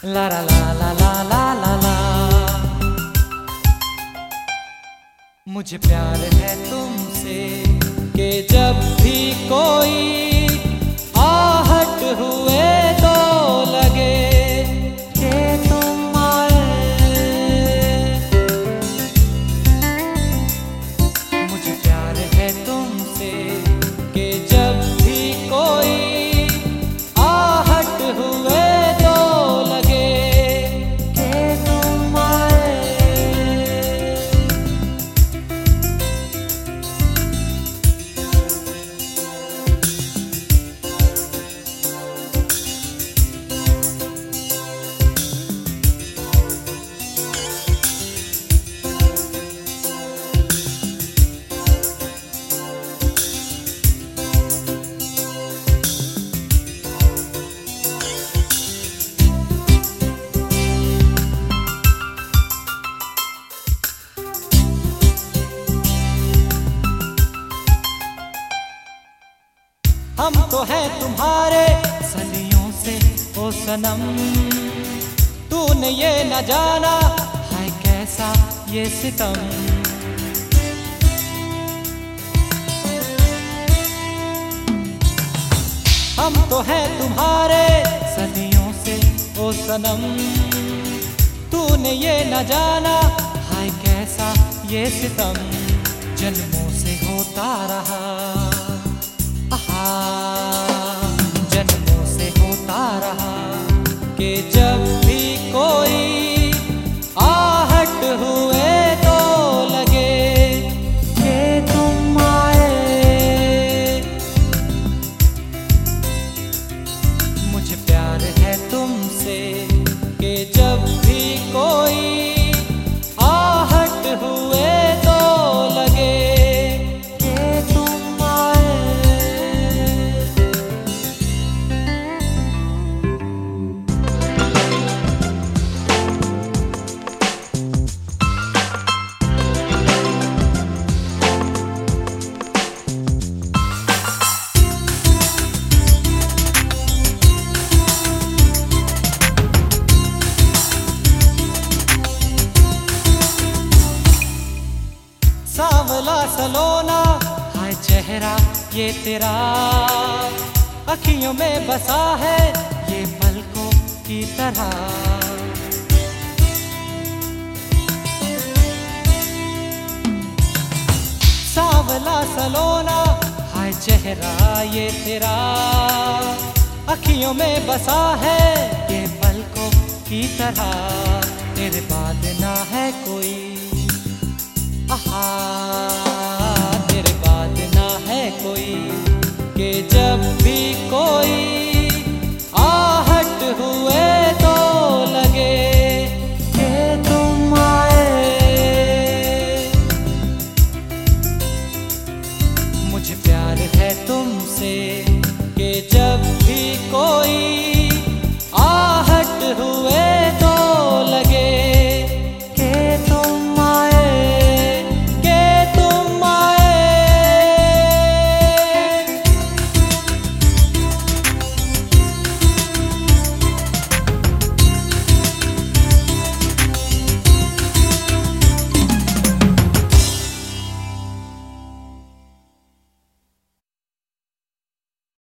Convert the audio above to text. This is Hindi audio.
ला ला ला ला ला ला ला ला। मुझे प्यार है तुमसे कि जब भी कोई आहट हुए तो लगे कि तुम आए। मुझे प्यार है तुमसे कि जब भी कोई आहट हुए तो लगे कि तुम आए। हम तो हैं तुम्हारे सदियों से ओ सनम, तूने ये न जाना है कैसा ये सितम। हम तो हैं तुम्हारे सदियों से ओ सनम, तूने ये न जाना है कैसा ये सितम। जन्मों से होता रहा, जन्मों से होता रहा कि जब भी कोई आहट हुए तो लगे कि तुम आए। मुझे प्यार है तुमसे कि जब भी कोई आहट हुए तो लगे कि तुम आए। सांवला सलोना हाय चेहरा ये तेरा, अखियों में बसा है ये पलकों की तरह। सांवला सलोना हाय चेहरा ये तेरा, अखियों में बसा है ये पलकों की तरह। तेरे बाद ना है कोई, तेरे बाद ना है कोई कि जब भी कोई आहट हुए तो लगे कि तुम आए। मुझे प्यार है तुमसे कि जब भी कोई